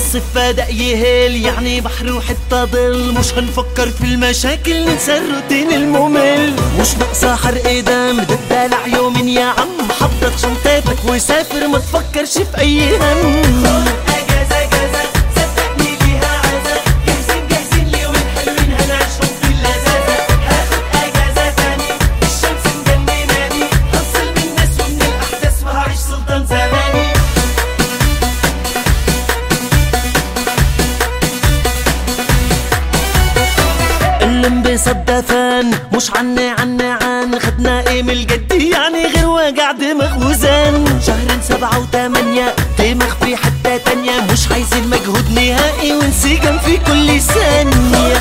الصيف بدأ يهل يعني بحر وحتى ضل، مش هنفكر في المشاكل ننسى الروتين الممل. مش ناقصة حرق دم دلع يومين يا عم، حضر شنطتك وسافر ما تفكرش في أي هم. الانبساط دفن مش عن خدنا ايه من الجد يعني غير وجع دماغ وزن. شهرين 7 و8 دماغ في حتة تانية، مش عايزين مجهود نهائي وانسجام في كل ثانية.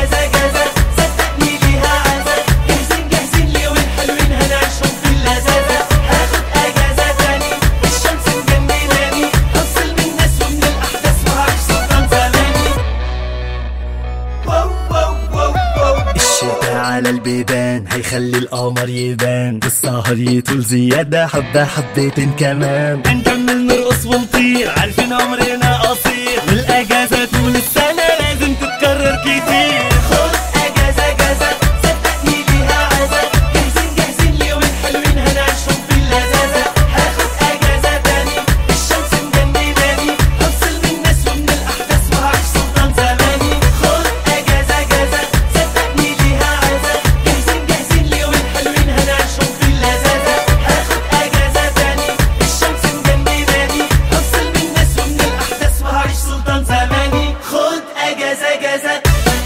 على البيبان هيخلي القمر يبان، والسهر يطول زيادة حبة حبتين كمان. هنكمل نرقص ونطير عارفين عمرنا قصير، والاجازة طول السنة لازم تتكرر كتير. خد اجازة اجازة صدقني ليها عزة، جاهزين ليومين حلوين هنعيشهم في اللذاذة. هاخد اجازة تاني الشمس مجنناني، هفصل من الناس ومن الاحداث وهعيش سلطان زماني. خد اجازة اجازة صدقني ليها عزة، جاهزين ليومين حلوين هنعيشهم في اللذاذة. هاخد اجازة تاني الشمس مجنناني، هفصل من الناس ومن الاحداث وهعيش سلطان زماني. خد اجازة اجازة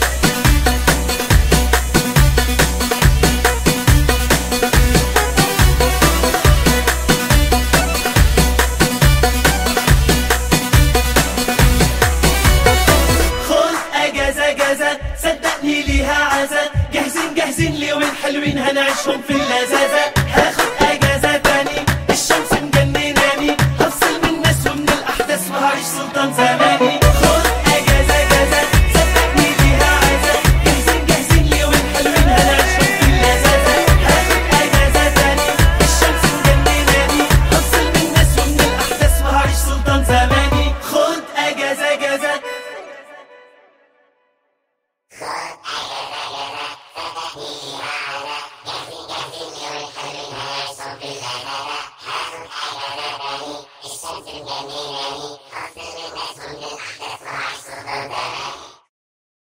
اجازة صدقني ليها عزة، جاهزين ليومين حلوين هنعيشهم في اللذاذة. هاخد اجازة تاني الشمس مجنناني، هفصل من الناس ومن الاحداث وهعيش سلطان زماني.